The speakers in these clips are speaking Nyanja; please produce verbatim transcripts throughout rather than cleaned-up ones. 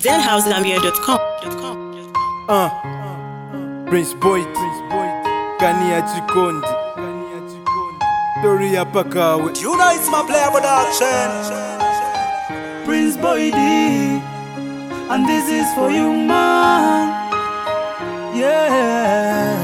den house gambia dot com. Uh, Prince Boyd, Prince Boyd, Kania Chikondi, Kania Chikondi, Tori Apakawe. You know it's my player production. Prince Boydy, and this is for you, man. Yeah,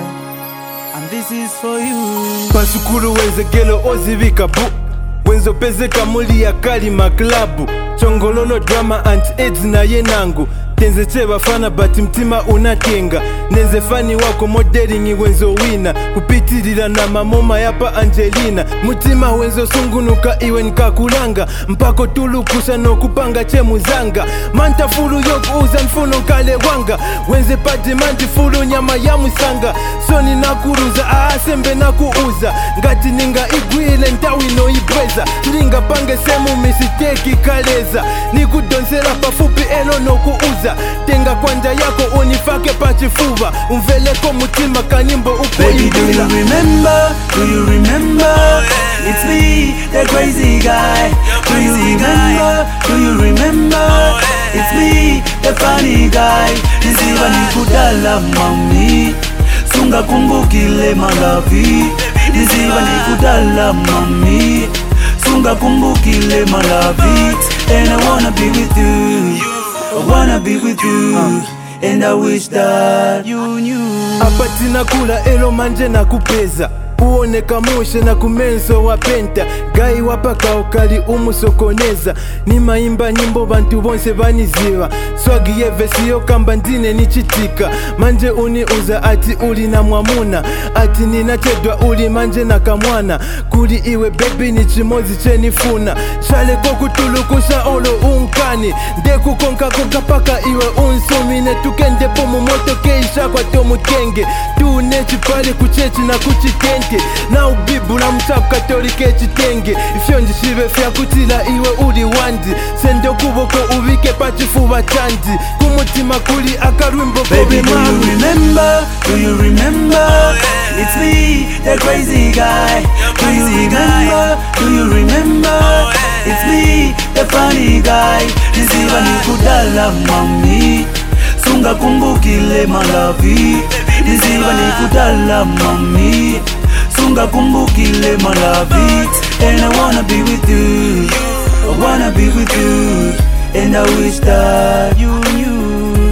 and this is for you. Pasukuru wenzegelo ozivika bu, wenzo pezeka muli ya kalima klabu. Chongololo drama anti-AIDS na yenangu. Tenze cheba fana bati mtima unatenga. Nenze fani wako modeling wenzo wina. Kupitirira na mamoma yapa Angelina. Mutima wenzo sungunuka iwe nkakulanga. Mpako tulukusha no kupanga chemu zanga. Manta fulu yoku uza nfuno kale wanga. Wenze pati manti fulu nyama ya musanga. Soni nakuruza aasembe nakuuza. Ngati ninga igwile ntawi no ibweza. Linga pange semu misiteki kaleza. Nikudonsela pafupi elo no kuuza. Tenga kwanja yako unifake pachifuva. Umveleko mutima kanimbo upo Baby, do you remember? Do you remember? Oh, yeah. It's me, the crazy guy. Do you remember? Do you remember? Oh, yeah. It's me, the funny guy. Nisiba nikudala mami, sunga kumbukile malavi. Nisiba nikudala mami, sunga kumbukile malavi. And I wanna be with you, I wanna be with you, and I wish that you knew. Apati nakula elo manje na kupeza. Uone kamushe na kumenso wapenta. Gai wapaka okali umusokoneza. Ni maimba nyimbo bantu bonse baniziwa. Swagi yevesi yo kamba ndine nichitika. Manje uni uza ati uli na mwamuna. Ati ninachedwa uli manje na kamwana. Kuli iwe baby ni chimozi chenifuna. Shale kokutulukusha olo unkani. Ndeku konka konka paka iwe unsumine. Tukende pomu moto keisha kwa tomu kenge. Tune chipali kuchechi na kuchikenge. Na ubibu na mtapu katolike chitenge. Ifyo njishive fya kutila iwe uli wandi. Sendo kuboko ubike pachifuwa chandi. Kumutima kuli akarwimbo Baby, kobe do mami. you remember? Do you remember? Oh, yeah. It's me, the crazy guy. Do you crazy remember? Do you remember? Oh, yeah. It's me, the funny guy. Nisiba nikudala mami, sunga kumbukile malavi. Nisiba nikudala mami, sunga kumbukile malavi. And I wanna be with you, I wanna be with you, and I wish that you knew.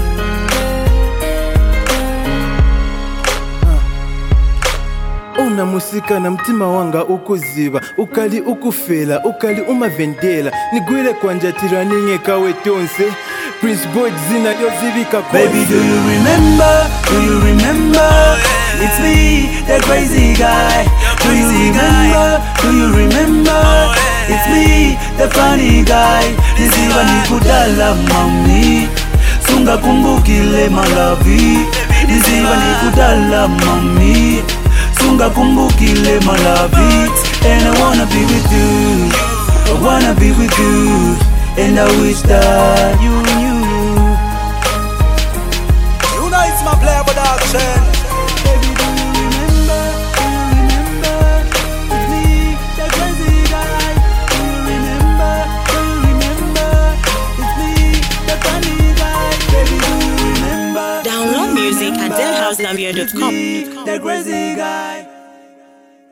Una musika na mtima wanga ukuziba. Ukali ukufela, ukali umavendela. Nigwile kwanja tiraninge kawe tonse. Prince Boyd zina yozivika kose. Baby, do you remember? Do you remember? It's me, the crazy guy. Do you remember? Do you remember? It's me, the funny guy. Nisiba nikudala mami, sunga kumbukile malavi. Nisiba nikudala mami, sunga kumbukile malavi. And I wanna be with you, I wanna be with you, and I wish that you knew. You know it's my player production. Baby, do you remember? Do you remember? It's me, the crazy guy. Do you remember? Do you remember? It's me, the funny guy. Baby, do you remember? Download music at den house gambia dot com. It's me, the crazy guy.